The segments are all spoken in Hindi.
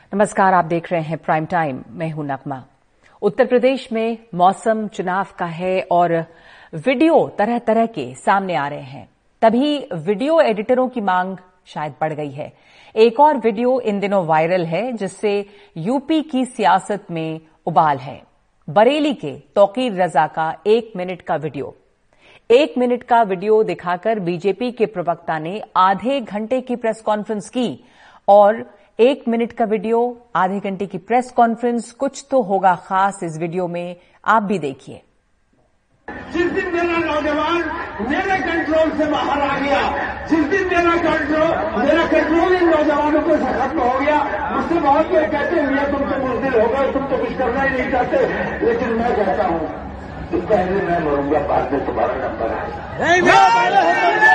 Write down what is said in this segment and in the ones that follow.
नमस्कार, आप देख रहे हैं प्राइम टाइम। मैं हूं नगमा। उत्तर प्रदेश में मौसम चुनाव का है और वीडियो तरह तरह के सामने आ रहे हैं। तभी वीडियो एडिटरों की मांग शायद बढ़ गई है। एक और वीडियो इन दिनों वायरल है जिससे यूपी की सियासत में उबाल है। बरेली के तौकीर रजा का 1 मिनट का वीडियो। 1 मिनट का वीडियो दिखाकर बीजेपी के प्रवक्ता ने आधे घंटे की प्रेस कॉन्फ्रेंस की और 1 मिनट का वीडियो, आधे घंटे की प्रेस कॉन्फ्रेंस, कुछ तो होगा खास इस वीडियो में, आप भी देखिए। जिस दिन मेरा नौजवान मेरे कंट्रोल से बाहर आ गया, जिस दिन मेरा कंट्रोल इन नौजवानों को खत्म हो गया, मुझसे बहुत लोग कहते हैं तुम तो बुज़दिल हो गए, तुम तो कुछ करना ही नहीं चाहते, लेकिन मैं कहता हूं कि पहले मैं लड़ूंगा, बाद में तुम्हारा नंबर है।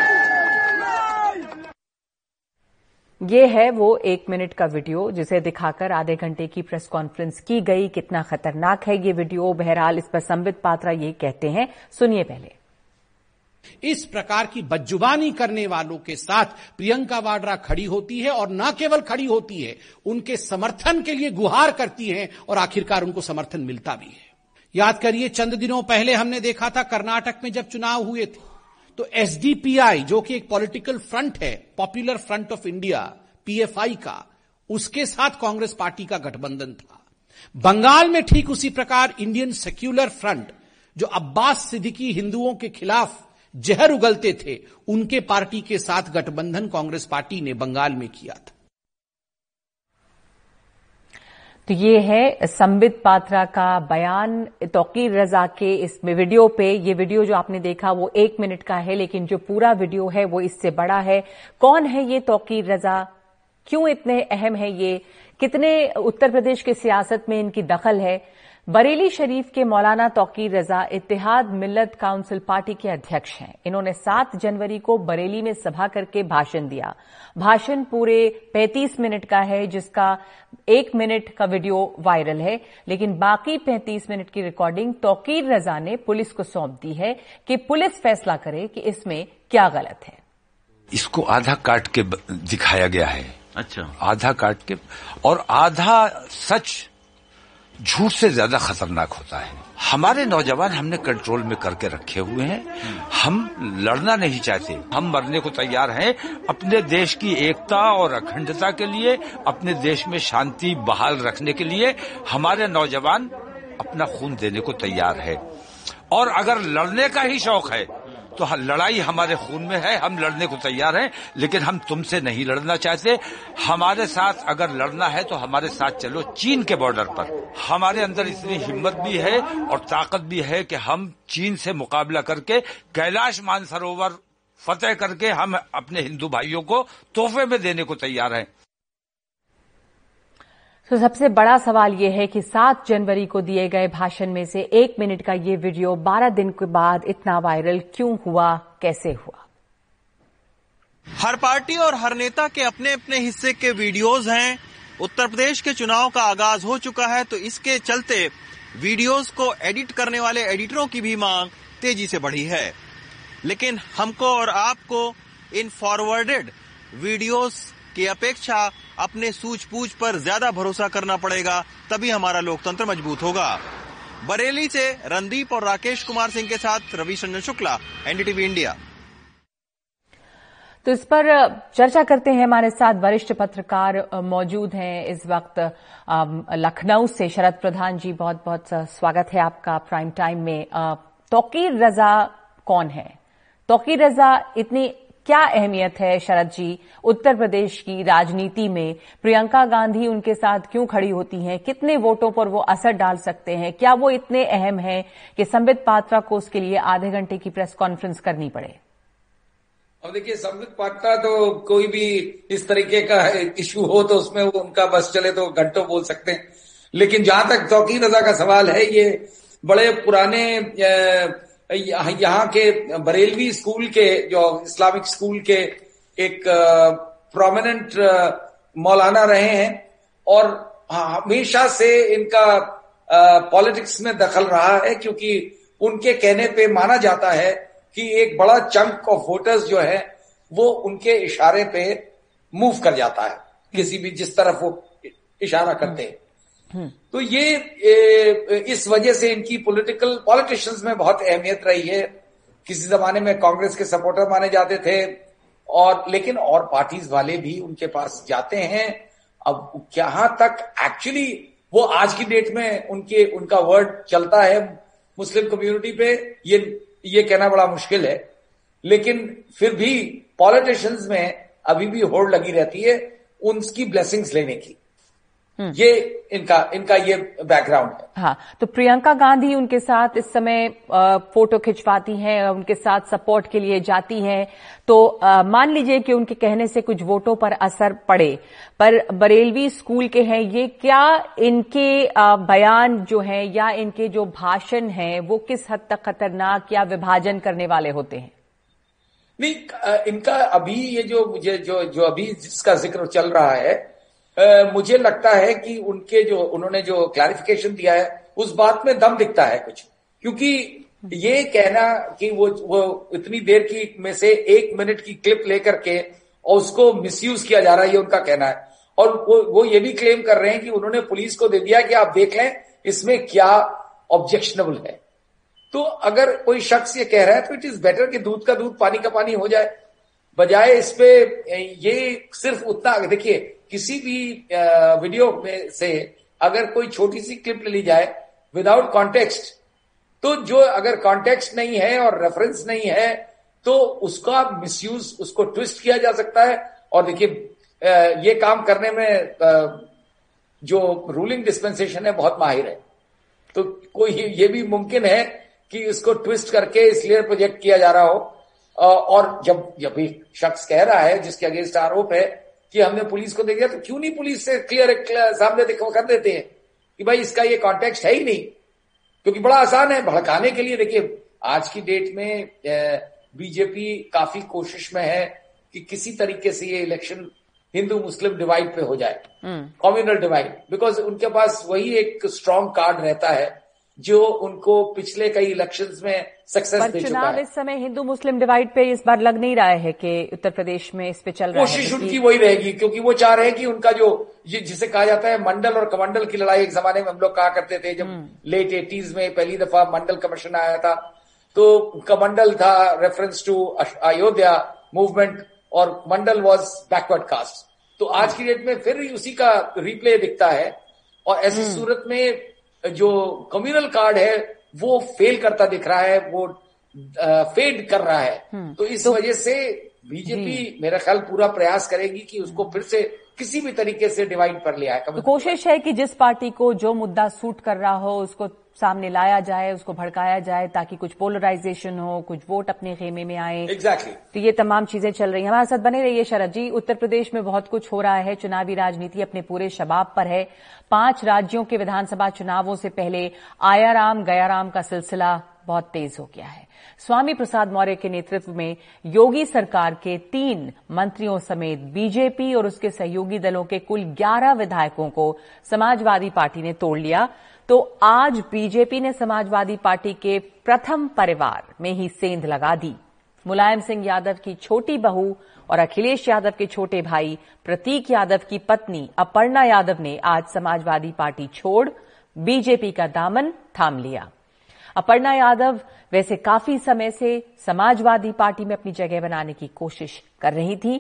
ये है वो 1 मिनट का वीडियो जिसे दिखाकर आधे घंटे की प्रेस कॉन्फ्रेंस की गई। कितना खतरनाक है ये वीडियो, बहरहाल इस पर संबित पात्रा ये कहते हैं, सुनिए पहले। इस प्रकार की बदजुबानी करने वालों के साथ प्रियंका वाड्रा खड़ी होती है और न केवल खड़ी होती है, उनके समर्थन के लिए गुहार करती हैं और आखिरकार उनको समर्थन मिलता भी है। याद करिए, चंद दिनों पहले हमने देखा था कर्नाटक में जब चुनाव हुए थे तो एसडीपीआई, जो कि एक पॉलिटिकल फ्रंट है, popular front of India, PFI का, उसके साथ कांग्रेस पार्टी का गठबंधन था। बंगाल में ठीक उसी प्रकार इंडियन सेक्युलर फ्रंट, जो अब्बास सिद्दीकी हिंदुओं के खिलाफ जहर उगलते थे, उनके पार्टी के साथ गठबंधन कांग्रेस पार्टी ने बंगाल में किया था। तो ये है संबित पात्रा का बयान तौकीर रजा के इस वीडियो पे। ये वीडियो जो आपने देखा वो 1 मिनट का है, लेकिन जो पूरा वीडियो है वो इससे बड़ा है। कौन है ये तौकीर रजा, क्यों इतने अहम है ये, कितने उत्तर प्रदेश की सियासत में इनकी दखल है? बरेली शरीफ के मौलाना तौकीर रजा इत्तेहाद मिल्लत काउंसिल पार्टी के अध्यक्ष हैं। इन्होंने 7 जनवरी को बरेली में सभा करके भाषण दिया। भाषण पूरे 35 मिनट का है, जिसका 1 मिनट का वीडियो वायरल है, लेकिन बाकी 35 मिनट की रिकॉर्डिंग तौकीर रजा ने पुलिस को सौंप दी है कि पुलिस फैसला करे कि इसमें क्या गलत है। इसको आधा काट के दिखाया गया है। अच्छा, आधा काट के, और आधा सच झूठ से ज्यादा खतरनाक होता है। हमारे नौजवान हमने कंट्रोल में करके रखे हुए हैं। हम लड़ना नहीं चाहते, हम मरने को तैयार हैं अपने देश की एकता और अखंडता के लिए, अपने देश में शांति बहाल रखने के लिए। हमारे नौजवान अपना खून देने को तैयार है, और अगर लड़ने का ही शौक है तो लड़ाई हमारे खून में है, हम लड़ने को तैयार हैं, लेकिन हम तुमसे नहीं लड़ना चाहते। हमारे साथ अगर लड़ना है तो हमारे साथ चलो चीन के बॉर्डर पर। हमारे अंदर इतनी हिम्मत भी है और ताकत भी है कि हम चीन से मुकाबला करके कैलाश मानसरोवर फतेह करके हम अपने हिंदू भाइयों को तोहफे में देने को तैयार हैं। तो सबसे बड़ा सवाल यह है कि 7 जनवरी को दिए गए भाषण में से 1 मिनट का ये वीडियो 12 दिन के बाद इतना वायरल क्यों हुआ, कैसे हुआ? हर पार्टी और हर नेता के अपने अपने हिस्से के वीडियोज हैं। उत्तर प्रदेश के चुनाव का आगाज हो चुका है, तो इसके चलते वीडियोज को एडिट करने वाले एडिटरों की भी मांग तेजी से बढ़ी है। लेकिन हमको और आपको इन फॉरवर्डेड वीडियोज की अपेक्षा अपने सूझबूझ पर ज्यादा भरोसा करना पड़ेगा, तभी हमारा लोकतंत्र मजबूत होगा। बरेली से रणदीप और राकेश कुमार सिंह के साथ रविशंकर शुक्ला, एनडीटीवी इंडिया। तो इस पर चर्चा करते हैं, हमारे साथ वरिष्ठ पत्रकार मौजूद हैं इस वक्त लखनऊ से। शरद प्रधान जी, बहुत बहुत स्वागत है आपका प्राइम टाइम में। तौकीर रजा कौन है? तौकीर रजा इतनी क्या अहमियत है शरद जी उत्तर प्रदेश की राजनीति में? प्रियंका गांधी उनके साथ क्यों खड़ी होती हैं? कितने वोटों पर वो असर डाल सकते हैं? क्या वो इतने अहम हैं कि संबित पात्रा को उसके लिए आधे घंटे की प्रेस कॉन्फ्रेंस करनी पड़े? अब देखिए, संबित पात्रा तो कोई भी इस तरीके का इश्यू हो तो उसमें वो उनका बस चले तो घंटों बोल सकते हैं, लेकिन जहां तक तौकीर रजा का सवाल है, ये बड़े पुराने यहाँ के बरेलवी स्कूल के, जो इस्लामिक स्कूल के एक प्रोमिनेंट मौलाना रहे हैं, और हमेशा से इनका पॉलिटिक्स में दखल रहा है, क्योंकि उनके कहने पे माना जाता है कि एक बड़ा चंक ऑफ वोटर्स जो है वो उनके इशारे पे मूव कर जाता है, किसी भी जिस तरफ वो इशारा करते हैं। तो ये इस वजह से इनकी पॉलिटिशियंस में बहुत अहमियत रही है। किसी जमाने में कांग्रेस के सपोर्टर माने जाते थे, और लेकिन और पार्टीज वाले भी उनके पास जाते हैं। अब कहां तक एक्चुअली वो आज की डेट में उनका वर्ड चलता है मुस्लिम कम्युनिटी पे, ये कहना बड़ा मुश्किल है। लेकिन फिर भी पॉलिटिशियंस में अभी भी होड़ लगी रहती है उनकी ब्लेसिंग्स लेने की। ये इनका ये बैकग्राउंड है। हाँ, तो प्रियंका गांधी उनके साथ इस समय फोटो खिंचवाती हैं, उनके साथ सपोर्ट के लिए जाती हैं। तो मान लीजिए कि उनके कहने से कुछ वोटों पर असर पड़े, पर बरेलवी स्कूल के हैं ये, क्या इनके बयान जो हैं या इनके जो भाषण हैं वो किस हद तक खतरनाक या विभाजन करने वाले होते हैं? नहीं, इनका अभी ये जो अभी जिसका जिक्र चल रहा है, मुझे लगता है कि उन्होंने जो क्लैरिफिकेशन दिया है उस बात में दम दिखता है कुछ। क्योंकि ये कहना कि वो इतनी देर की में से 1 मिनट की क्लिप लेकर के और उसको मिसयूज किया जा रहा है, ये उनका कहना है। और वो ये भी क्लेम कर रहे हैं कि उन्होंने पुलिस को दे दिया कि आप देख लें इसमें क्या ऑब्जेक्शनेबल है। तो अगर कोई शख्स ये कह रहा है तो इट इज बेटर कि दूध का दूध पानी का पानी हो जाए, बजाय इस पे ये सिर्फ उतना। देखिए, किसी भी वीडियो में से अगर कोई छोटी सी क्लिप ली जाए विदाउट कॉन्टेक्स्ट, तो जो अगर कॉन्टेक्स्ट नहीं है और रेफरेंस नहीं है तो उसका मिसयूज, उसको ट्विस्ट किया जा सकता है। और देखिए, ये काम करने में जो रूलिंग डिस्पेंसेशन है बहुत माहिर है, तो कोई ये भी मुमकिन है कि इसको ट्विस्ट करके इसलिए प्रोजेक्ट किया जा रहा हो। और जब भी शख्स कह रहा है जिसके अगेंस्ट आरोप है कि हमने पुलिस को दे दिया, तो क्यों नहीं पुलिस से क्लियर सामने कर देते हैं कि भाई इसका ये कॉन्टेक्स्ट है ही नहीं। क्योंकि बड़ा आसान है भड़काने के लिए। देखिए, आज की डेट में बीजेपी काफी कोशिश में है कि किसी तरीके से ये इलेक्शन हिंदू मुस्लिम डिवाइड पे हो जाए, कम्युनल डिवाइड, बिकॉज उनके पास वही एक स्ट्रॉन्ग कार्ड रहता है जो उनको पिछले कई इलेक्शंस में सक्सेस दे चुका है। चुनाव इस समय हिंदू मुस्लिम डिवाइड पे इस बार लग नहीं रहा है कि उत्तर प्रदेश में इस पे चल रहा है। कोशिश उनकी वही रहेगी, क्योंकि वो चाह रहे हैं कि उनका जो जिसे कहा जाता है मंडल और कमंडल की लड़ाई, एक जमाने में हम लोग कहा करते थे जब लेट 80s में पहली दफा मंडल कमीशन आया था, तो कमंडल था रेफरेंस टू अयोध्या मूवमेंट और मंडल वॉज बैकवर्ड कास्ट। तो आज की डेट में फिर उसी का रिप्ले दिखता है। और ऐसी सूरत में जो कम्युनल कार्ड है वो फेल करता दिख रहा है, वो फेड कर रहा है। तो इस वजह से बीजेपी मेरा ख्याल पूरा प्रयास करेगी कि उसको फिर से किसी भी तरीके से डिवाइड पर ले आए। तो कोशिश है कि जिस पार्टी को जो मुद्दा सूट कर रहा हो उसको सामने लाया जाए, उसको भड़काया जाए, ताकि कुछ पोलराइजेशन हो, कुछ वोट अपने खेमे में आए। एग्जैक्टली। तो ये तमाम चीजें चल रही हैं। हमारे साथ बने रहिए शरद जी। उत्तर प्रदेश में बहुत कुछ हो रहा है, चुनावी राजनीति अपने पूरे शबाब पर है। 5 राज्यों के विधानसभा चुनावों से पहले आया राम गया राम का सिलसिला बहुत तेज हो गया है। स्वामी प्रसाद मौर्य के नेतृत्व में योगी सरकार के 3 मंत्रियों समेत बीजेपी और उसके सहयोगी दलों के कुल 11 विधायकों को समाजवादी पार्टी ने तोड़ लिया। तो आज बीजेपी ने समाजवादी पार्टी के प्रथम परिवार में ही सेंध लगा दी। मुलायम सिंह यादव की छोटी बहू और अखिलेश यादव के छोटे भाई प्रतीक यादव की पत्नी अपर्णा यादव ने आज समाजवादी पार्टी छोड़ बीजेपी का दामन थाम लिया। अपर्णा यादव वैसे काफी समय से समाजवादी पार्टी में अपनी जगह बनाने की कोशिश कर रही थी।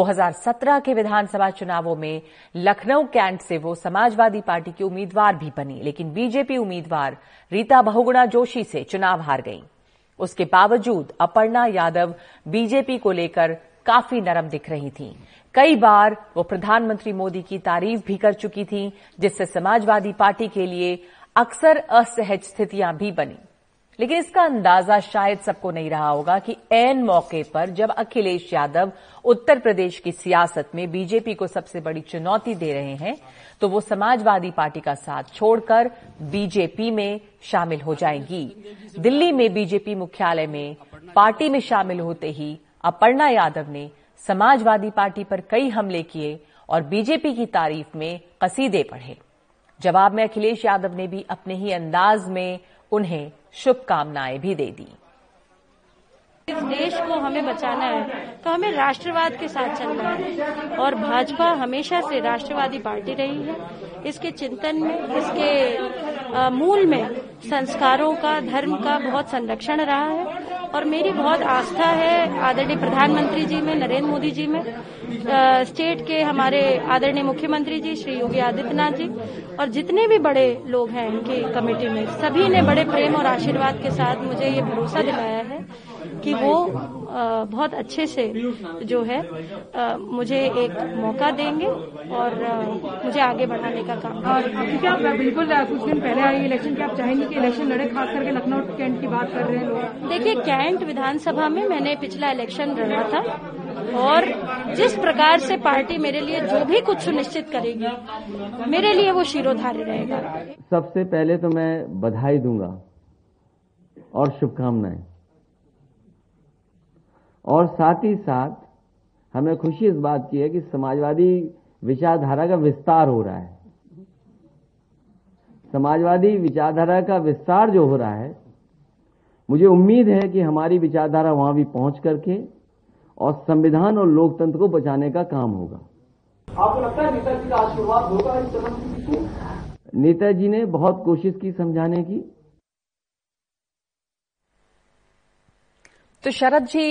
2017 के विधानसभा चुनावों में लखनऊ कैंट से वो समाजवादी पार्टी की उम्मीदवार भी बनी, लेकिन बीजेपी उम्मीदवार रीता बहुगुणा जोशी से चुनाव हार गई। उसके बावजूद अपर्णा यादव बीजेपी को लेकर काफी नरम दिख रही थी। कई बार वो प्रधानमंत्री मोदी की तारीफ भी कर चुकी थी, जिससे समाजवादी पार्टी के लिए अक्सर असहज स्थितियां भी बनी। लेकिन इसका अंदाजा शायद सबको नहीं रहा होगा कि ऐन मौके पर जब अखिलेश यादव उत्तर प्रदेश की सियासत में बीजेपी को सबसे बड़ी चुनौती दे रहे हैं, तो वो समाजवादी पार्टी का साथ छोड़कर बीजेपी में शामिल हो जाएंगी। दिल्ली में बीजेपी मुख्यालय में पार्टी में शामिल होते ही अपर्णा यादव ने समाजवादी पार्टी पर कई हमले किए और बीजेपी की तारीफ में कसीदे पढ़े। जवाब में अखिलेश यादव ने भी अपने ही अंदाज में उन्हें शुभकामनाएं भी दे दी। इस देश को हमें बचाना है तो हमें राष्ट्रवाद के साथ चलना है और भाजपा हमेशा से राष्ट्रवादी पार्टी रही है। इसके चिंतन में, इसके मूल में संस्कारों का, धर्म का बहुत संरक्षण रहा है और मेरी बहुत आस्था है आदरणीय प्रधानमंत्री जी में, नरेंद्र मोदी जी में, स्टेट के हमारे आदरणीय मुख्यमंत्री जी श्री योगी आदित्यनाथ जी और जितने भी बड़े लोग हैं इनकी कमेटी में, सभी ने बड़े प्रेम और आशीर्वाद के साथ मुझे ये भरोसा दिलाया है कि वो बहुत अच्छे से जो है मुझे एक मौका देंगे और मुझे आगे बढ़ाने का काम करेंगे। क्या बिल्कुल कुछ दिन पहले आई इलेक्शन के आप चाहेंगे कि इलेक्शन लड़े, खास करके लखनऊ कैंट की बात कर रहे हैं लोग? देखिए, कैंट विधानसभा में मैंने पिछला इलेक्शन लड़ा था और जिस प्रकार से पार्टी मेरे लिए जो भी कुछ सुनिश्चित करेगी मेरे लिए वो शिरोधार्य रहेगा। सबसे पहले तो मैं बधाई दूंगा और शुभकामनाएं, और साथ ही साथ हमें खुशी इस बात की है कि समाजवादी विचारधारा का विस्तार हो रहा है। समाजवादी विचारधारा का विस्तार जो हो रहा है, मुझे उम्मीद है कि हमारी विचारधारा वहां भी पहुंच करके और संविधान और लोकतंत्र को बचाने का काम होगा। आपको लगता है नेताजी का आशीर्वाद होगा इस संबंध? नेताजी ने बहुत कोशिश की समझाने की। तो शरद जी,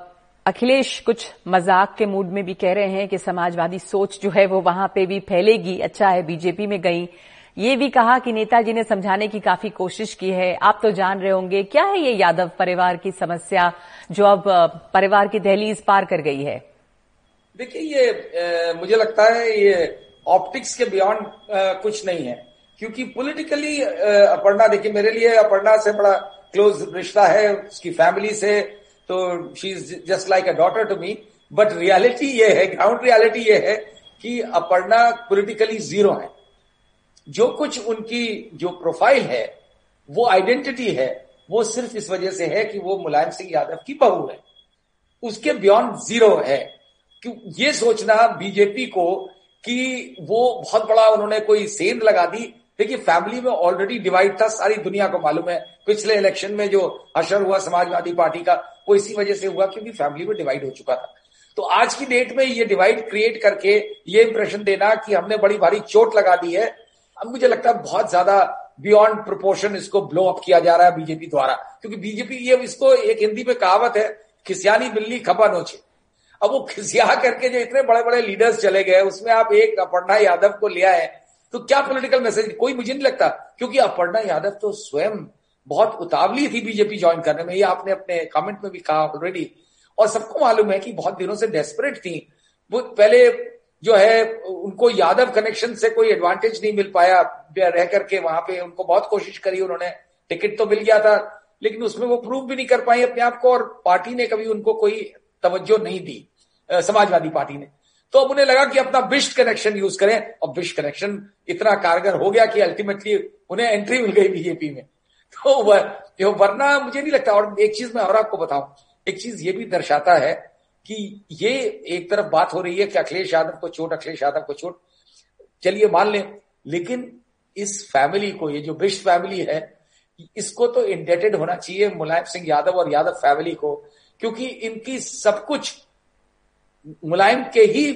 अखिलेश कुछ मजाक के मूड में भी कह रहे हैं कि समाजवादी सोच जो है वो वहां पे भी फैलेगी। अच्छा है बीजेपी में गई। ये भी कहा कि नेताजी ने समझाने की काफी कोशिश की है। आप तो जान रहे होंगे क्या है ये यादव परिवार की समस्या जो अब परिवार की दहलीज पार कर गई है? देखिए, ये मुझे लगता है ये ऑप्टिक्स के बियॉन्ड कुछ नहीं है, क्योंकि पॉलिटिकली अपर्णा, देखिए मेरे लिए अपर्णा से बड़ा क्लोज रिश्ता है उसकी फैमिली से, तो she is just like a daughter to me. But reality ये है, ग्राउंड रियलिटी ये है कि अपर्णा पॉलिटिकली जीरो है। जो कुछ उनकी जो प्रोफाइल है, वो आइडेंटिटी है, वो सिर्फ इस वजह से है कि वो मुलायम सिंह यादव की बहू है। उसके बियॉन्ड जीरो है। कि ये सोचना बीजेपी को कि वो बहुत बड़ा उन्होंने कोई सेंध लगा दी। देखिए, फैमिली में ऑलरेडी डिवाइड था, सारी दुनिया को मालूम है। पिछले इलेक्शन में जो हशर हुआ समाजवादी पार्टी का, वो इसी वजह से हुआ क्योंकि फैमिली में डिवाइड हो चुका था। तो आज की डेट में ये डिवाइड क्रिएट करके ये इंप्रेशन देना कि हमने बड़ी भारी चोट लगा दी है, अब मुझे लगता है बहुत ज्यादा बियॉन्ड प्रोपोर्शन इसको ब्लो अप किया जा रहा है बीजेपी द्वारा। क्योंकि बीजेपी, ये इसको एक हिंदी में कहावत है, खिसियानी बिल्ली खपा नोचे। अब वो खिसिया करके जो इतने बड़े बड़े लीडर्स चले गए, उसमें आप एक अपर्णा यादव को लिया है, तो क्या पॉलिटिकल मैसेज? कोई मुझे नहीं लगता, क्योंकि अपर्णा यादव तो स्वयं बहुत उतावली थी बीजेपी ज्वाइन करने में। ये आपने अपने कमेंट में भी कहा ऑलरेडी, और सबको मालूम है कि बहुत दिनों से डेस्परेट थी वो। पहले जो है उनको यादव कनेक्शन से कोई एडवांटेज नहीं मिल पाया रह करके वहां पे, उनको बहुत कोशिश करी उन्होंने, टिकट तो मिल गया था लेकिन उसमें वो प्रूव भी नहीं कर पाई अपने आप को, और पार्टी ने कभी उनको कोई तवज्जो नहीं दी, समाजवादी पार्टी ने। तो अब उन्हें लगा कि अपना बिस्ट कनेक्शन यूज करें, और बिस्ट कनेक्शन इतना कारगर हो गया कि अल्टीमेटली उन्हें एंट्री मिल गई बीजेपी में। तो वरना मुझे नहीं लगता। और एक चीज मैं और आपको बताऊं, एक चीज ये भी दर्शाता है कि ये एक तरफ बात हो रही है कि अखिलेश यादव को चोट, चलिए मान लें, लेकिन इस फैमिली को, ये जो बिस्ट फैमिली है, इसको तो इंडेटेड होना चाहिए मुलायम सिंह यादव और यादव फैमिली को, क्योंकि इनकी सब कुछ मुलायम के ही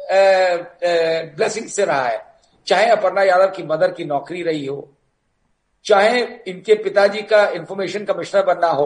ब्लेसिंग से रहा है। चाहे अपर्णा यादव की मदर की नौकरी रही हो, चाहे इनके पिताजी का इंफॉर्मेशन कमिश्नर बनना हो,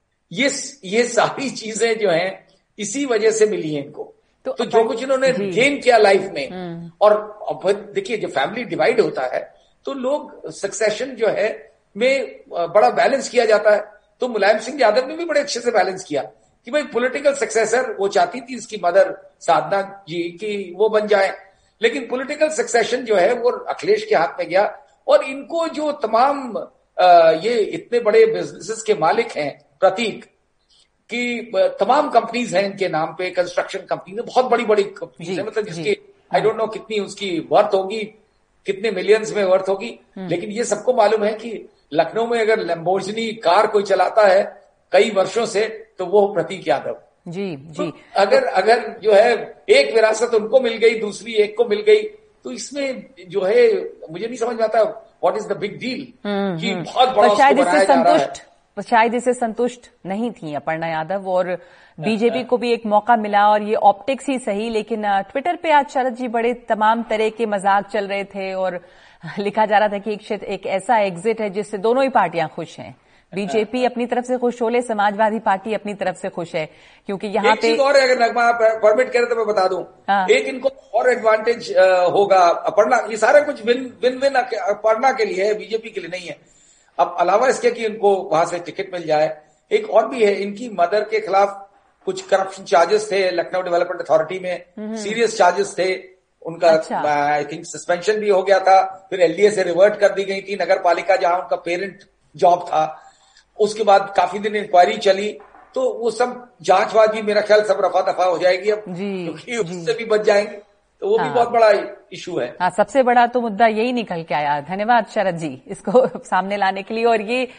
ये सारी चीजें जो हैं इसी वजह से मिली है इनको। तो जो कुछ इन्होंने गेन किया लाइफ में, और देखिए जब फैमिली डिवाइड होता है तो लोग सक्सेशन जो है में बड़ा बैलेंस किया जाता है। तो मुलायम सिंह यादव ने भी बड़े अच्छे से बैलेंस किया कि भाई पॉलिटिकल सक्सेसर वो चाहती थी इसकी मदर साधना जी की वो बन जाए, लेकिन पॉलिटिकल सक्सेशन जो है वो अखिलेश के हाथ में गया। और इनको जो तमाम ये इतने बड़े बिजनेसेस के मालिक हैं, प्रतीक की तमाम कंपनीज हैं इनके नाम पे, कंस्ट्रक्शन कंपनी है, बहुत बड़ी बड़ी कंपनीज है, मतलब जिसकी आई डोंट नो कितनी उसकी वर्थ होगी, कितने मिलियंस में वर्थ होगी। लेकिन ये सबको मालूम है कि लखनऊ में अगर लैम्बोर्गिनी कार कोई चलाता है कई वर्षों से तो वो प्रतीक यादव। जी। तो अगर जो है एक विरासत उनको मिल गई, दूसरी एक को मिल गई, तो इसमें जो है मुझे नहीं समझ में आता what is the big deal कि बहुत बड़ा शायद इससे शायद इसे संतुष्ट नहीं थी अपर्णा यादव और बीजेपी को भी एक मौका मिला और ये ऑप्टिक्स ही सही, लेकिन ट्विटर पे आज शरद जी बड़े तमाम तरह के मजाक चल रहे थे और लिखा जा रहा था कि एक ऐसा एग्जिट है जिससे दोनों ही पार्टियां खुश हैं। बीजेपी अपनी तरफ से खुश हो ले, समाजवादी पार्टी अपनी तरफ से खुश है, क्योंकि यहाँ पे और अगर नगमा परमिट करे तो मैं बता दूं, एक इनको और एडवांटेज होगा अपर्णा, ये सारा कुछ विन अपर्णा के लिए है, बीजेपी के लिए नहीं है। अब अलावा इसके कि इनको वहां से टिकट मिल जाए, एक और भी है, इनकी मदर के खिलाफ कुछ करप्शन चार्जेस थे लखनऊ डेवलपमेंट अथॉरिटी में, सीरियस चार्जेस थे उनका। आई थिंक सस्पेंशन भी हो गया था, फिर एलडीए से रिवर्ट कर दी गई थी नगर पालिका जहां उनका पेरेंट जॉब था। उसके बाद काफी दिन इंक्वायरी चली, तो वो सब जांच वाच भी मेरा ख्याल सब रफा दफा हो जाएगी अब, क्योंकि उससे भी बच जाएंगे, तो वो भी बहुत बड़ा इशू है। हाँ, सबसे बड़ा तो मुद्दा यही निकल के आया। धन्यवाद शरद जी इसको सामने लाने के लिए। और ये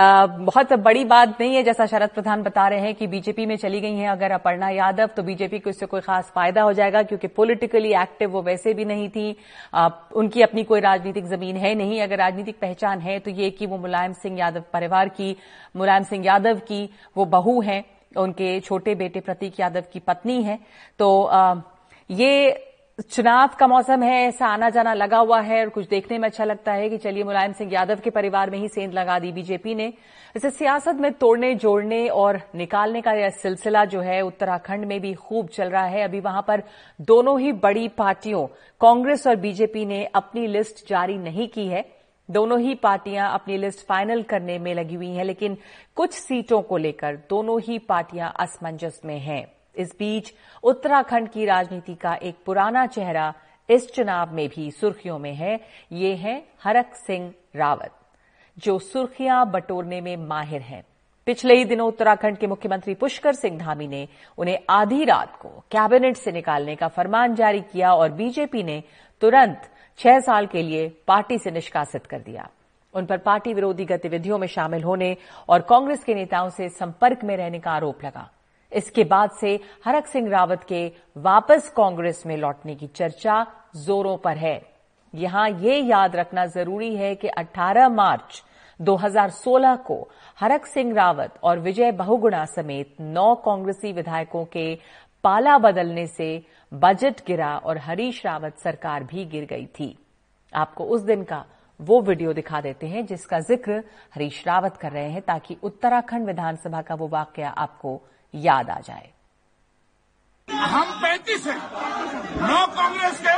बहुत बड़ी बात नहीं है, जैसा शरद प्रधान बता रहे हैं कि बीजेपी में चली गई हैं अगर अपर्णा यादव, तो बीजेपी को इससे कोई खास फायदा हो जाएगा, क्योंकि पॉलिटिकली एक्टिव वो वैसे भी नहीं थी, उनकी अपनी कोई राजनीतिक जमीन है नहीं। अगर राजनीतिक पहचान है तो ये कि वो मुलायम सिंह यादव परिवार की, मुलायम सिंह यादव की वो बहू हैं, उनके छोटे बेटे प्रतीक यादव की पत्नी है। तो ये चुनाव का मौसम है, ऐसा आना जाना लगा हुआ है और कुछ देखने में अच्छा लगता है कि चलिए मुलायम सिंह यादव के परिवार में ही सेंध लगा दी बीजेपी ने। इसे सियासत में तोड़ने जोड़ने और निकालने का यह सिलसिला जो है उत्तराखंड में भी खूब चल रहा है। अभी वहां पर दोनों ही बड़ी पार्टियों कांग्रेस और बीजेपी ने अपनी लिस्ट जारी नहीं की है। दोनों ही पार्टियां अपनी लिस्ट फाइनल करने में लगी हुई हैं, लेकिन कुछ सीटों को लेकर दोनों ही पार्टियां असमंजस में हैं। इस बीच उत्तराखंड की राजनीति का एक पुराना चेहरा इस चुनाव में भी सुर्खियों में है। ये है हरक सिंह रावत, जो सुर्खियां बटोरने में माहिर हैं। पिछले ही दिनों उत्तराखंड के मुख्यमंत्री पुष्कर सिंह धामी ने उन्हें आधी रात को कैबिनेट से निकालने का फरमान जारी किया और बीजेपी ने तुरंत 6 साल के लिए पार्टी से निष्कासित कर दिया। उन पर पार्टी विरोधी गतिविधियों में शामिल होने और कांग्रेस के नेताओं से संपर्क में रहने का आरोप लगा। इसके बाद से हरक सिंह रावत के वापस कांग्रेस में लौटने की चर्चा जोरों पर है। यहां ये याद रखना जरूरी है कि 18 मार्च 2016 को हरक सिंह रावत और विजय बहुगुणा समेत 9 कांग्रेसी विधायकों के पाला बदलने से बजट गिरा और हरीश रावत सरकार भी गिर गई थी। आपको उस दिन का वो वीडियो दिखा देते हैं जिसका जिक्र हरीश रावत कर रहे हैं, ताकि उत्तराखंड विधानसभा का वो वाकया आपको याद आ जाए। हम 35 हैं, 9 कांग्रेस के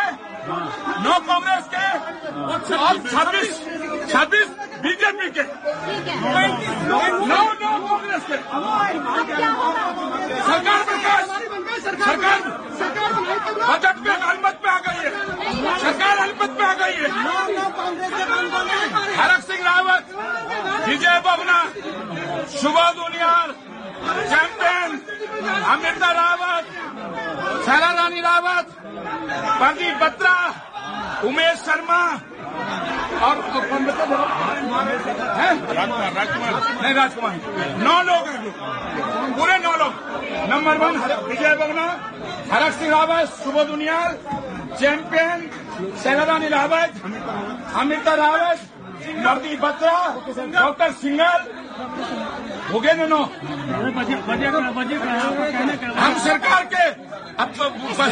और 26 बीजेपी के, 9 कांग्रेस के। सरकार बजट में अलमत पे आ गई है, सरकार अलमत पे आ गई है। हरक सिंह रावत, विजय बहुगुणा, सुबोध उनियाल, चैंपियन अमृता रावत, शैला रानी रावत, प्रदीप बत्रा, उमेश शर्मा और राजकुमार 9 लोग हैं, पूरे 9 लोग। Number 1 Vijay Bahuguna, Harak Singh Rawat, Subodh Uniyal, Champion Shaila Rani Rawat, Amrita Rawat, Pradeep Batra, doctor single हो गए। हम सरकार के अब तो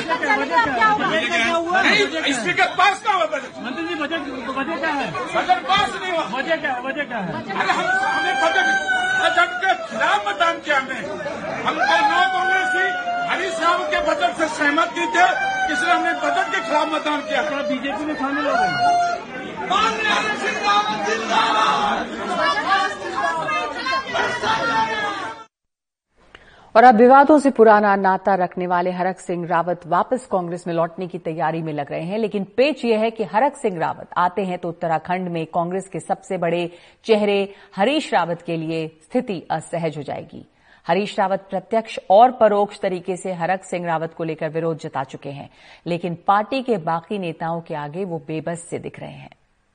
स्पीकर पास ना हुआ बजट। मंत्री जी बजट क्या है? बजट पास नहीं हुआ। वजह क्या है? अरे हमने बजट के खिलाफ मतदान किया। हमको 9 कांग्रेसी हरीश रावत के बजट से सहमत नहीं थे, इसलिए हमने बजट के खिलाफ मतदान किया। बीजेपी में शामिल हो गए। और अब विवादों से पुराना नाता रखने वाले हरक सिंह रावत वापस कांग्रेस में लौटने की तैयारी में लग रहे हैं। लेकिन पेच यह है कि हरक सिंह रावत आते हैं तो उत्तराखंड में कांग्रेस के सबसे बड़े चेहरे हरीश रावत के लिए स्थिति असहज हो जाएगी। हरीश रावत प्रत्यक्ष और परोक्ष तरीके से हरक सिंह रावत को लेकर विरोध जता चुके हैं, लेकिन पार्टी के बाकी नेताओं के आगे वो बेबस से दिख रहे हैं।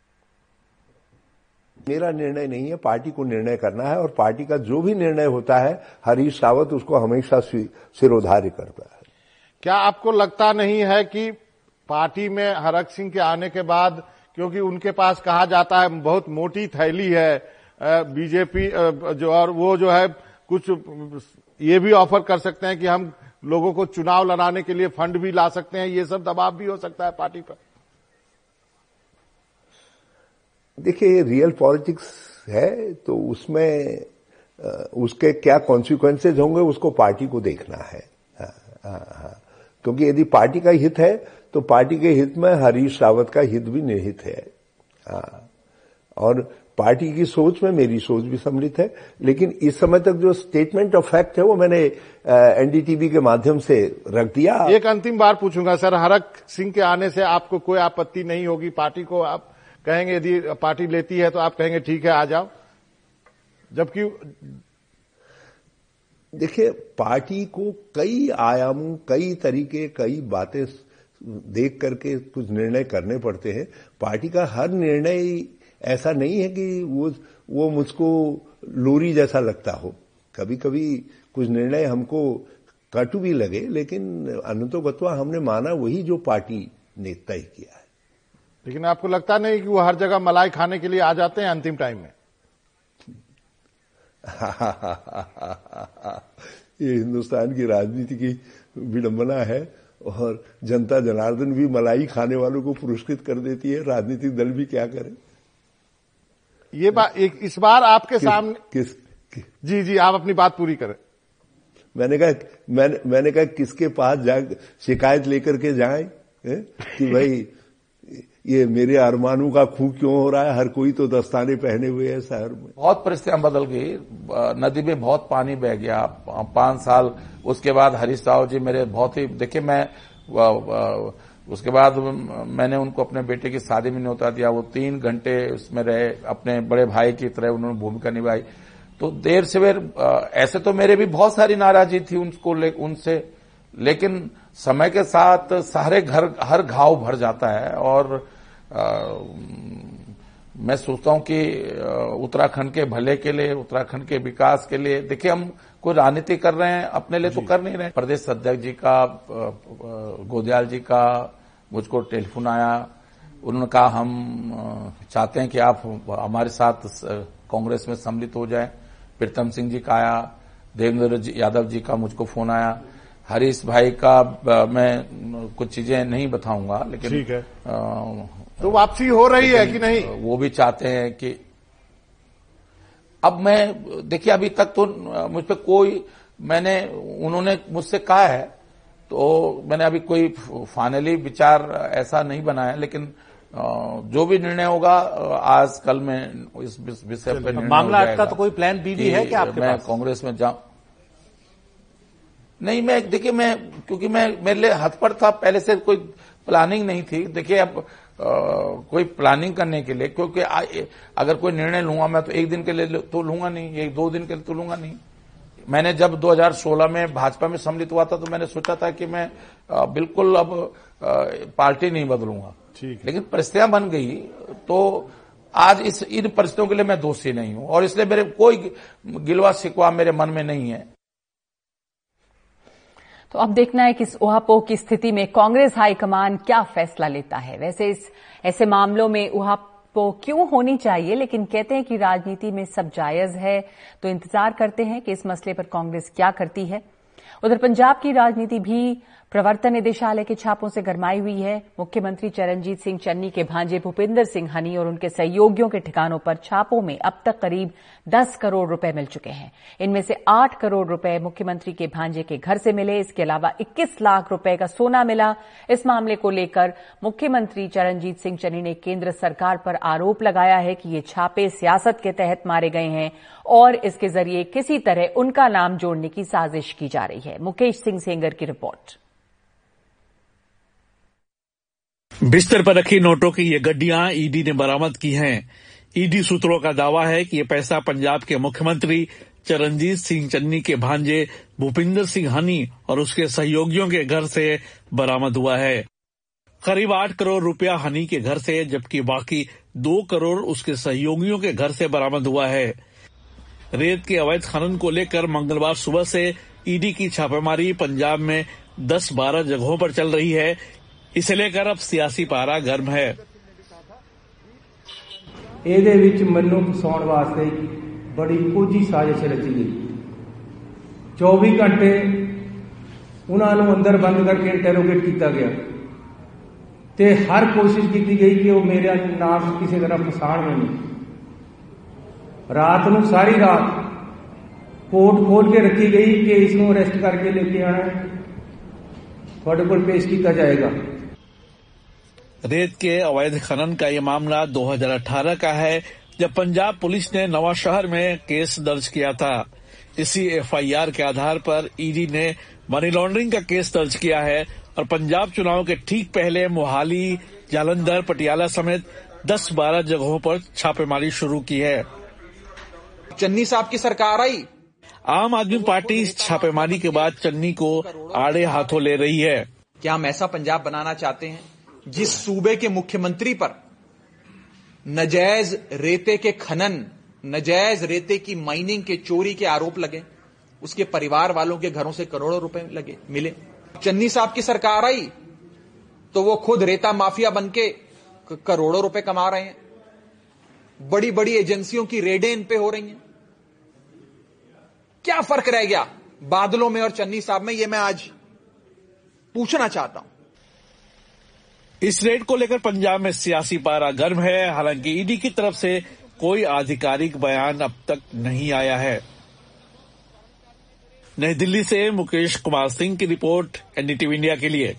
मेरा निर्णय नहीं है, पार्टी को निर्णय करना है और पार्टी का जो भी निर्णय होता है हरीश रावत उसको हमेशा सिरोधार्य करता है। क्या आपको लगता नहीं है कि पार्टी में हरक सिंह के आने के बाद, क्योंकि उनके पास कहा जाता है बहुत मोटी थैली है बीजेपी जो और वो जो है कुछ ये भी ऑफर कर सकते हैं कि हम लोगों को चुनाव लड़ाने के लिए फंड भी ला सकते हैं, ये सब दबाव भी हो सकता है पार्टी पर। देखिए, रियल पॉलिटिक्स है तो उसमें उसके क्या कॉन्सिक्वेंसेज होंगे उसको पार्टी को देखना है। क्योंकि यदि पार्टी का हित है तो पार्टी के हित में हरीश रावत का हित भी निहित है। और पार्टी की सोच में मेरी सोच भी सम्मिलित है, लेकिन इस समय तक जो स्टेटमेंट ऑफ फैक्ट है वो मैंने एनडीटीवी के माध्यम से रख दिया। एक अंतिम बार पूछूंगा सर, हरक सिंह के आने से आपको कोई आपत्ति नहीं होगी? पार्टी को आप कहेंगे, यदि पार्टी लेती है तो आप कहेंगे ठीक है आ जाओ? जबकि देखिए, पार्टी को कई आयामों, कई तरीके, कई बातें देख करके कुछ निर्णय करने पड़ते हैं। पार्टी का हर निर्णय ऐसा नहीं है कि वो मुझको लोरी जैसा लगता हो। कभी कभी कुछ निर्णय हमको कटु भी लगे, लेकिन अनंतोगत्वा हमने माना वही जो पार्टी ने तय किया है। लेकिन आपको लगता नहीं कि वो हर जगह मलाई खाने के लिए आ जाते हैं अंतिम टाइम में? ये हिंदुस्तान की राजनीति की विडंबना है, और जनता जनार्दन भी मलाई खाने वालों को पुरस्कृत कर देती है, राजनीतिक दल भी क्या करे। ये बात इस बार आपके सामने जी आप अपनी बात पूरी करें। मैंने कहा किसके पास जा शिकायत लेकर के जाएं कि भाई ये मेरे अरमानों का खून क्यों हो रहा है, हर कोई तो दस्ताने पहने हुए है शहर में। बहुत परिस्थितियां बदल गई, नदी में बहुत पानी बह गया 5 साल। उसके बाद हरीश राव जी मेरे बहुत ही, देखिए मैं उसके बाद मैंने उनको अपने बेटे की शादी में न्योता दिया, वो 3 घंटे उसमें रहे, अपने बड़े भाई की तरह उन्होंने भूमिका निभाई। तो देर सवेर ऐसे तो मेरे भी बहुत सारी नाराजगी थी उनसे, लेकिन समय के साथ सारे हर घाव भर जाता है। और मैं सोचता हूं कि उत्तराखंड के भले के लिए, उत्तराखंड के विकास के लिए, देखिए हम कोई राजनीति कर रहे हैं, अपने लिए तो कर नहीं रहे। प्रदेश अध्यक्ष जी का, गोदयाल जी का मुझको टेलीफोन आया, उन्होंने कहा हम चाहते हैं कि आप हमारे साथ कांग्रेस में सम्मिलित हो जाएं। प्रीतम सिंह जी का आया, देवेंद्र यादव जी का मुझको फोन आया। हरीश भाई का मैं कुछ चीजें नहीं बताऊंगा, लेकिन ठीक है। तो वापसी हो रही है कि नहीं? वो भी चाहते हैं कि अब मैं, देखिए अभी तक तो मुझ पे कोई, उन्होंने मुझसे कहा है तो मैंने अभी कोई फाइनली विचार ऐसा नहीं बनाया, लेकिन जो भी निर्णय होगा आज कल में इस विषय पर मामला अटका तो कोई प्लान बी भी है क्या आपके पास? मैं कांग्रेस में जाऊं नहीं, देखिए क्योंकि मेरे लिए हथपड़ था, पहले से कोई प्लानिंग नहीं थी। देखिए अब कोई प्लानिंग करने के लिए, क्योंकि अगर कोई निर्णय लूंगा मैं तो 1 दिन के लिए तो लूंगा नहीं, 1-2 दिन के लिए तो लूंगा नहीं। मैंने जब 2016 में भाजपा में सम्मिलित हुआ था तो मैंने सोचा था कि मैं बिल्कुल अब पार्टी नहीं बदलूंगा, लेकिन परिस्थितियां बन गई तो आज इन परिस्थितियों के लिए मैं दोषी नहीं हूं, और इसलिए मेरे कोई गिलवा शिकवा मेरे मन में नहीं है। तो अब देखना है कि इस उहापोह की स्थिति में कांग्रेस हाईकमान क्या फैसला लेता है। वैसे ऐसे मामलों में उहापोह क्यों होनी चाहिए, लेकिन कहते हैं कि राजनीति में सब जायज है, तो इंतजार करते हैं कि इस मसले पर कांग्रेस क्या करती है। उधर पंजाब की राजनीति भी प्रवर्तन निदेशालय के छापों से गरमाई हुई है। मुख्यमंत्री चरणजीत सिंह चन्नी के भांजे भूपिंदर सिंह हनी और उनके सहयोगियों के ठिकानों पर छापों में अब तक करीब 10 करोड़ रुपए मिल चुके हैं। इनमें से 8 करोड़ रुपए मुख्यमंत्री के भांजे के घर से मिले। इसके अलावा 21 लाख रुपए का सोना मिला। इस मामले को लेकर मुख्यमंत्री चरणजीत सिंह चन्नी ने केंद्र सरकार पर आरोप लगाया है कि ये छापे सियासत के तहत मारे गए हैं और इसके जरिए किसी तरह उनका नाम जोड़ने की साजिश की जा रही है। मुकेश सिंह सेंगर की रिपोर्ट। बिस्तर पर रखी नोटों की ये गड्डियां ईडी ने बरामद की हैं। ईडी सूत्रों का दावा है कि ये पैसा पंजाब के मुख्यमंत्री चरणजीत सिंह चन्नी के भांजे भूपिंदर सिंह हनी और उसके सहयोगियों के घर से बरामद हुआ है। करीब 8 करोड़ रुपया हनी के घर से, जबकि बाकी 2 करोड़ उसके सहयोगियों के घर से बरामद हुआ है। रेत के अवैध खनन को लेकर मंगलवार सुबह से ईडी की छापेमारी पंजाब में 10-12 जगहों पर चल रही है। इसे लेकर अब सियासी पारा गर्म है। ਇਹਦੇ ਵਿੱਚ ਮੈਨੂੰ ਫਸਾਉਣ ਵਾਸਤੇ ਬੜੀ ਕੋਝੀ ਸਾਜ਼ਿਸ਼ ਰਚੀ ਗਈ। 24 ਘੰਟੇ ਉਹਨਾਂ ਨੂੰ ਅੰਦਰ ਬੰਦ ਕਰਕੇ ਇੰਟਰੋਗੇਟ ਕੀਤਾ ਗਿਆ ਤੇ ਹਰ ਕੋਸ਼ਿਸ਼ ਕੀਤੀ ਗਈ ਕਿ ਉਹ ਮੇਰੇ ਨਾਮ ਕਿਸੇ ਤਰ੍ਹਾਂ ਫਸਾਣ ਮੈਨੂੰ। ਰਾਤ ਨੂੰ ਸਾਰੀ ਰਾਤ ਕੋਰਟ खोल के रखी गई कि इसको अरेस्ट करके लेके आना थोड़े को पेश किया जाएगा। रेत के अवैध खनन का ये मामला 2018 का है, जब पंजाब पुलिस ने नवांशहर में केस दर्ज किया था। इसी एफआईआर के आधार पर ईडी ने मनी लॉन्ड्रिंग का केस दर्ज किया है और पंजाब चुनाव के ठीक पहले मोहाली, जालंधर, पटियाला समेत 10-12 जगहों पर छापेमारी शुरू की है। चन्नी साहब की सरकार आई, आम आदमी पार्टी इस छापेमारी के बाद चन्नी को आड़े हाथों ले रही है। क्या हम ऐसा पंजाब बनाना चाहते हैं जिस सूबे के मुख्यमंत्री पर नाजायज रेते के खनन, नाजायज रेते की माइनिंग के चोरी के आरोप लगे, उसके परिवार वालों के घरों से करोड़ों रुपए मिले। चन्नी साहब की सरकार आई तो वो खुद रेता माफिया बनके करोड़ों रुपए कमा रहे हैं। बड़ी बड़ी एजेंसियों की रेडें इन पे हो रही हैं। क्या फर्क रह गया बादलों में और चन्नी साहब में, ये मैं आज पूछना चाहता हूं। इस रेड को लेकर पंजाब में सियासी पारा गर्म है। हालांकि ईडी की तरफ से कोई आधिकारिक बयान अब तक नहीं आया है। नई दिल्ली से मुकेश कुमार सिंह की रिपोर्ट, एनडीटीवी इंडिया के लिए।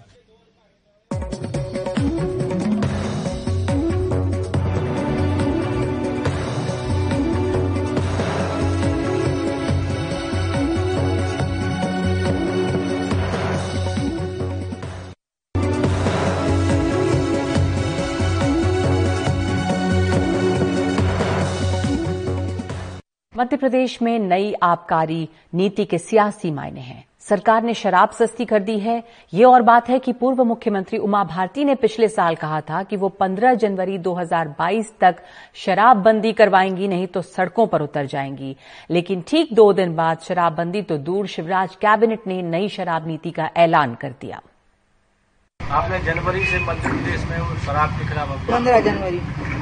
मध्य प्रदेश में नई आबकारी नीति के सियासी मायने हैं। सरकार ने शराब सस्ती कर दी है। ये और बात है कि पूर्व मुख्यमंत्री उमा भारती ने पिछले साल कहा था कि वो 15 जनवरी 2022 तक शराबबंदी करवाएंगी, नहीं तो सड़कों पर उतर जाएंगी। लेकिन ठीक 2 दिन बाद शराबबंदी तो दूर, शिवराज कैबिनेट ने नई शराब नीति का ऐलान कर दिया। आपने जनवरी से मध्य प्रदेश में शराब के खिलाफ 15 जनवरी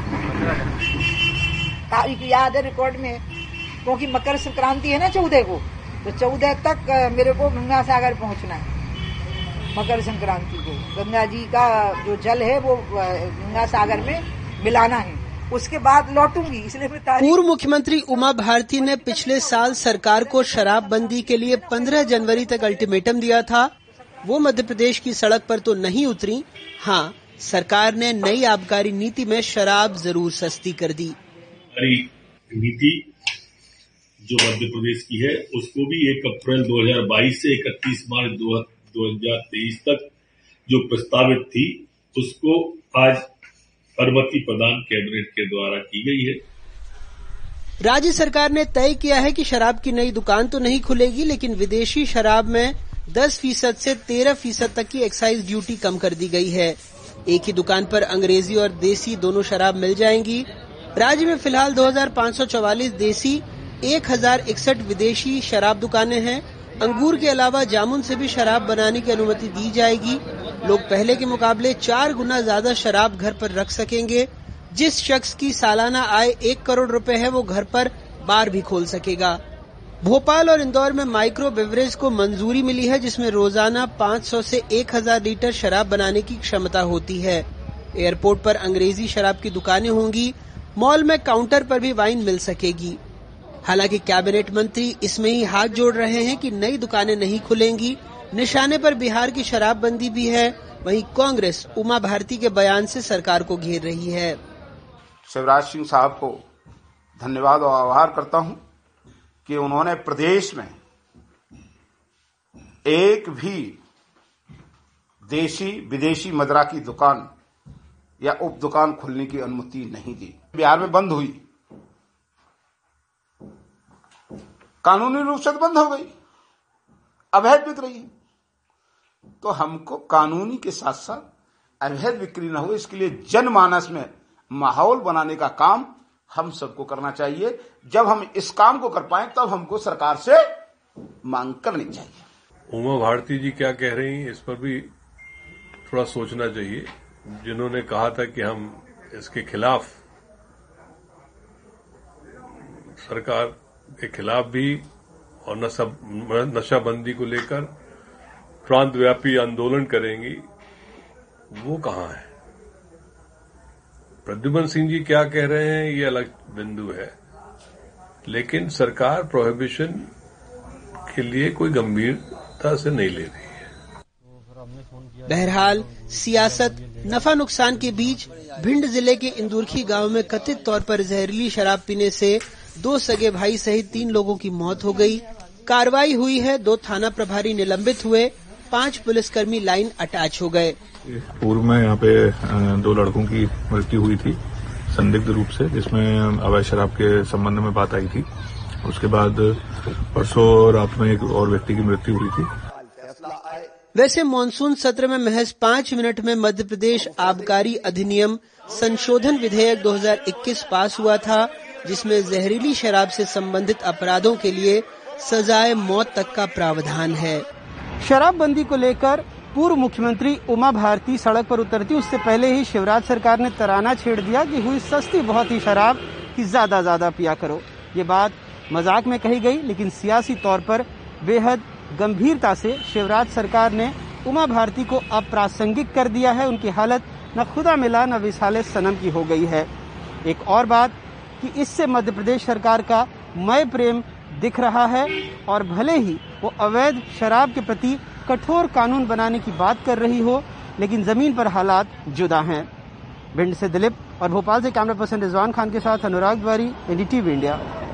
तारीख याद है रिकॉर्ड में, क्योंकि मकर संक्रांति है ना 14 को, तो 14 तक मेरे को गंगा सागर पहुंचना है। मकर संक्रांति को गंगा जी का जो जल है वो गंगा सागर में मिलाना है, उसके बाद लौटूंगी। इसलिए पूर्व मुख्यमंत्री उमा भारती ने पिछले साल सरकार को शराबबंदी के लिए 15 जनवरी तक अल्टीमेटम दिया था। वो मध्य प्रदेश की सड़क पर तो नहीं उतरी। हाँ, सरकार ने नई आबकारी नीति में शराब जरूर सस्ती कर दी। नीति जो मध्य प्रदेश की है उसको भी 1 अप्रैल 2022 से 31 मार्च 2023 तक जो प्रस्तावित थी उसको आज अनुमति प्रदान कैबिनेट के द्वारा की गई है। राज्य सरकार ने तय किया है कि शराब की नई दुकान तो नहीं खुलेगी, लेकिन विदेशी शराब में 10% से 13% तक की एक्साइज ड्यूटी कम कर दी गई है। एक ही दुकान पर अंग्रेजी और देसी दोनों शराब मिल जाएंगी। राज्य में फिलहाल 2544 देसी, 1061 विदेशी शराब दुकानें हैं। अंगूर के अलावा जामुन से भी शराब बनाने की अनुमति दी जाएगी। लोग पहले के मुकाबले 4 गुना ज्यादा शराब घर पर रख सकेंगे। जिस शख्स की सालाना आय 1 करोड़ रुपए है वो घर पर बार भी खोल सकेगा। भोपाल और इंदौर में माइक्रो बेवरेज को मंजूरी मिली है, जिसमें रोजाना 500 से 1000 लीटर शराब बनाने की क्षमता होती है। एयरपोर्ट पर अंग्रेजी शराब की दुकानें होंगी। मॉल में काउंटर पर भी वाइन मिल सकेगी। हालांकि कैबिनेट मंत्री इसमें ही हाथ जोड़ रहे हैं कि नई दुकानें नहीं खुलेंगी। निशाने पर बिहार की शराबबंदी भी है। वहीं कांग्रेस उमा भारती के बयान से सरकार को घेर रही है। शिवराज सिंह साहब को धन्यवाद और आभार करता हूं कि उन्होंने प्रदेश में एक भी देशी विदेशी मदिरा की दुकान या उप दुकान खुलने की अनुमति नहीं दी। बिहार में बंद हुई, कानूनी रूप से बंद हो गई, अवैध बिक रही है। तो हमको कानूनी के साथ साथ अवैध बिक्री न हो, इसके लिए जनमानस में माहौल बनाने का काम हम सबको करना चाहिए। जब हम इस काम को कर पाए तब हमको सरकार से मांग करनी चाहिए। उमा भारती जी क्या कह रही हैं इस पर भी थोड़ा सोचना चाहिए। जिन्होंने कहा था कि हम इसके खिलाफ सरकार के खिलाफ भी और नशाबंदी को लेकर प्रांतव्यापी आंदोलन करेंगी, वो कहां है? प्रद्युमन सिंह जी क्या कह रहे हैं ये अलग बिंदु है, लेकिन सरकार प्रोहिबिशन के लिए कोई गंभीरता से नहीं ले रही है। बहरहाल सियासत नफा नुकसान के बीच भिंड जिले के इंदुरखी गांव में कथित तौर पर जहरीली शराब पीने से 2 सगे भाई सहित 3 लोगों की मौत हो गई। कार्रवाई हुई है, 2 थाना प्रभारी निलंबित हुए, 5 पुलिसकर्मी लाइन अटैच हो गए। पूर्व में यहाँ पे 2 लड़कों की मृत्यु हुई थी संदिग्ध रूप से, जिसमें अवैध शराब के संबंध में बात आई थी। उसके बाद परसों रात में एक और व्यक्ति की मृत्यु हुई थी। वैसे मानसून सत्र में महज 5 मिनट में मध्य प्रदेश आबकारी अधिनियम संशोधन विधेयक 2021 पास हुआ था, जिसमें जहरीली शराब से संबंधित अपराधों के लिए सजाए मौत तक का प्रावधान है। शराबबंदी को लेकर पूर्व मुख्यमंत्री उमा भारती सड़क पर उतरती उससे पहले ही शिवराज सरकार ने तराना छेड़ दिया कि हुई सस्ती बहुत ही शराब कि ज्यादा पिया करो। ये बात मजाक में कही गई, लेकिन सियासी तौर पर बेहद गंभीरता से शिवराज सरकार ने उमा भारती को अप्रासंगिक कर दिया है। उनकी हालत न खुदा मिला न विसाले सनम की हो गई है। एक और बात कि इससे मध्य प्रदेश सरकार का मय प्रेम दिख रहा है, और भले ही वो अवैध शराब के प्रति कठोर कानून बनाने की बात कर रही हो, लेकिन जमीन पर हालात जुदा हैं। भिंड से दिलीप और भोपाल से कैमरा पर्सन रिजवान खान के साथ अनुराग द्वारी, एनडीटीवी इंडिया।